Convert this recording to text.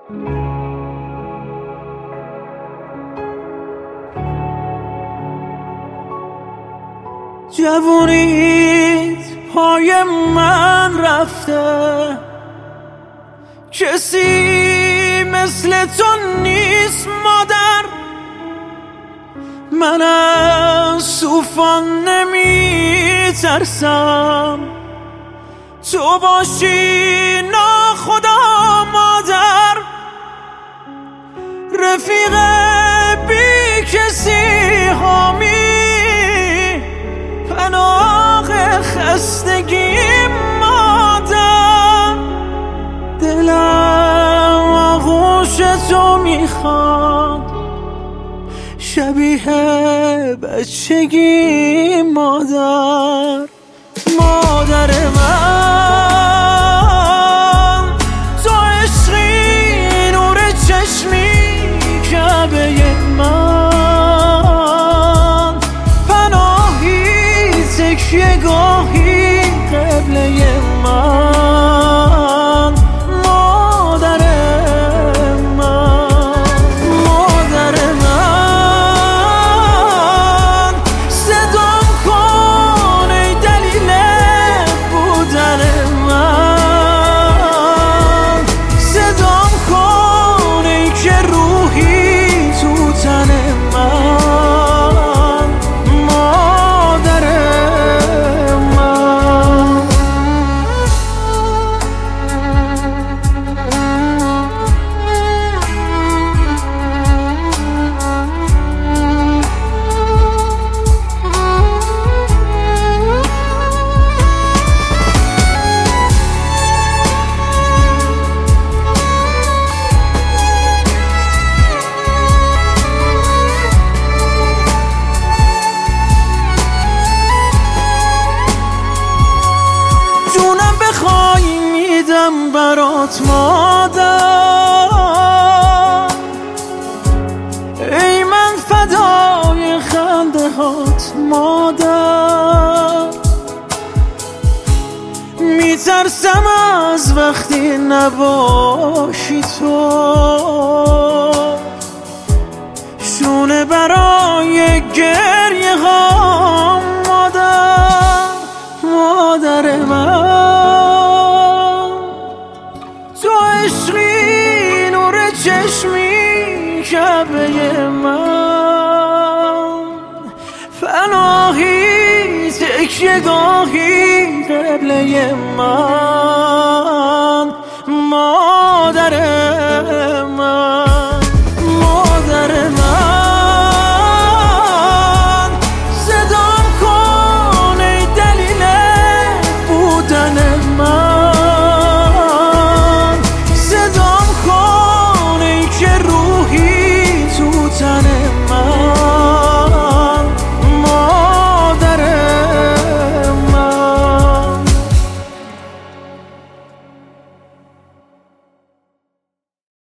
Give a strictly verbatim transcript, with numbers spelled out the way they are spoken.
جوونیت پای من رفته، کسی مثل تو نیست مادر. من از طوفان نمی ترسم، تو باشی ناخدا مادر. رفیق بی کسی حامی، پناه خستگی مادر. دلم آغوش تو میخواد، شبیه بچگی مادر. مادر من تو عشقی، نور چشمی، کعبه من، پناهی تکیه گاهی قبله من. مادر من، مادر من، صدام کن ای دلیل بودن من. صدام کن ای که روحی تو تن من. مادر من. جونم بخوای میدم برات مادر، ای من فدای خنده هات مادر. میترسم از وقتی نباشی تو، شونه برای گریه ها مادر. مادر من تو عشقی، نور چشمی، کعبه من، پناهی تکیه گاهی قبله من. مادر